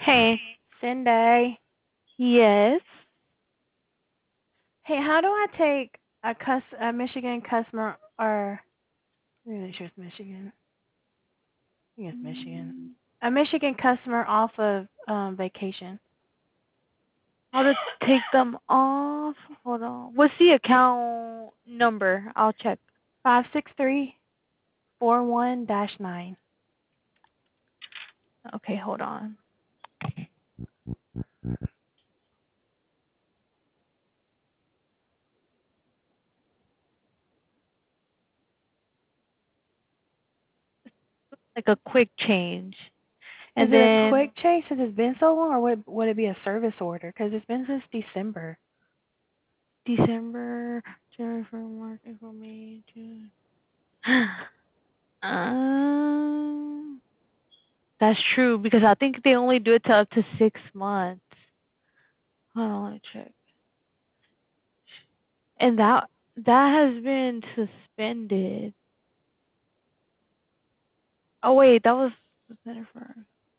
Hey. Cindy. Yes. Hey, how do I take a Michigan customer or I'm really sure it's Michigan. I think it's Michigan. Mm, A Michigan customer off of vacation. How to take them off? Hold on. What's the account number? I'll check. 56341-9. Okay, hold on. Like a quick change. Is And it a then quick chase since it's been so long, or would it be a service order? Because it's been since December. December, January, February, March, April, May, June. That's true because I think they only do it to up to 6 months. Hold on, let me check. And that has been suspended. Oh wait, that was Jennifer.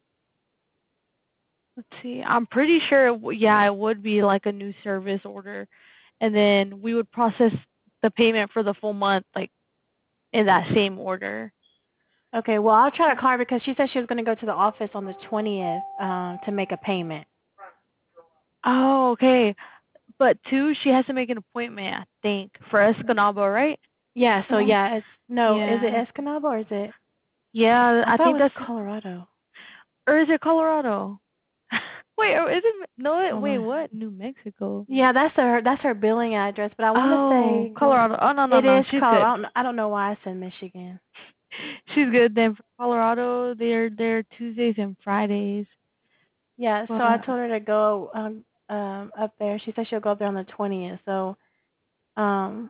Let's see. I'm pretty sure, yeah, it would be like a new service order, and then we would process the payment for the full month, like in that same order. Okay, well I'll try to call her because she said she was going to go to the office on the 20th to make a payment. Oh, okay. But two, she has to make an appointment, I think, for Escanaba, right? Yeah, so Mhm. yeah, it's no, is it Yeah. Escanaba or is it? Yeah, I I thought think it was that's, Colorado. or is it Colorado? Wait, or is it, no, Oh wait, my. what? New Mexico. Yeah, that's her billing address, but I want to Oh, say Colorado. Oh, no, no, it no. is She's Colorado. good. I don't know why I said Michigan. She's good. Then for Colorado, they're there Tuesdays and Fridays. Yeah, so I But told her to go up there. She said she'll go up there on the 20th. So um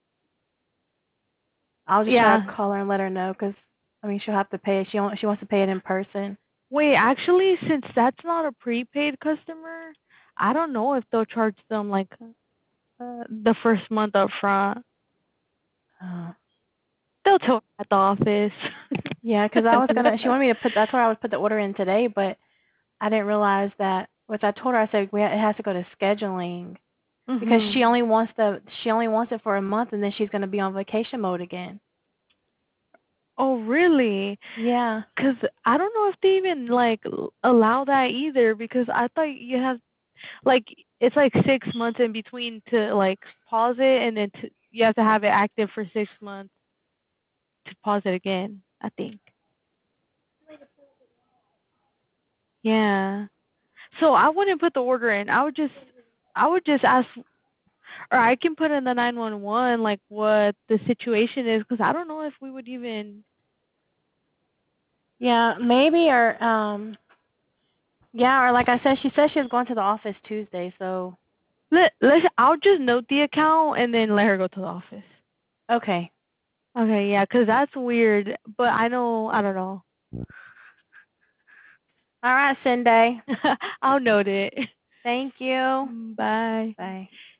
I'll just try to yeah. call her and let her know because I mean she'll have to pay it. She wants to pay it in person. Wait, actually, since that's not a prepaid customer, I don't know if they'll charge them like the first month up front. Uh, They'll tell her at the office. yeah, because I was gonna. She wanted me to put. I told her I would put the order in today, but I didn't realize that. Which I told her I said it has to go to scheduling because Mhm. she only wants it for a month and then she's gonna be on vacation mode again. Oh, really? Yeah. Cuz I don't know if they even like allow that either because I thought you have like it's like 6 months in between to like pause it and then you have to have it active for 6 months to pause it again, I think. Yeah. So I wouldn't put the order in. I would just ask, or I can put in the 911 like what the situation is because I don't know if we would even. Yeah, maybe or yeah, or like I said, she said she was going to the office Tuesday, so I'll just note the account and then let her go to the office. okay. Okay, yeah, 'cause that's weird. But I don't know. All right, Cindy. I'll note it. Thank you. Bye. Bye.